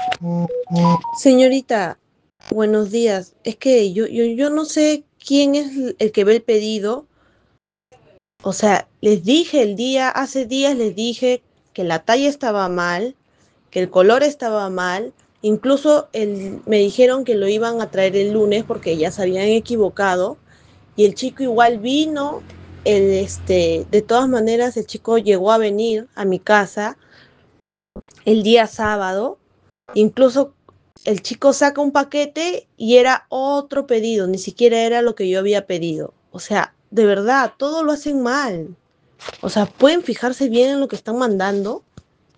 Señorita, buenos días. Es que yo no sé quién es el que ve el pedido. O sea, hace días les dije que la talla estaba mal, que el color estaba mal. Incluso me dijeron que lo iban a traer el lunes porque ya se habían equivocado. Y el chico igual vino. De todas maneras, el chico llegó a venir a mi casa el día sábado. Incluso el chico saca un paquete y era otro pedido, ni siquiera era lo que yo había pedido. O sea, de verdad, todo lo hacen mal. O sea, pueden fijarse bien en lo que están mandando.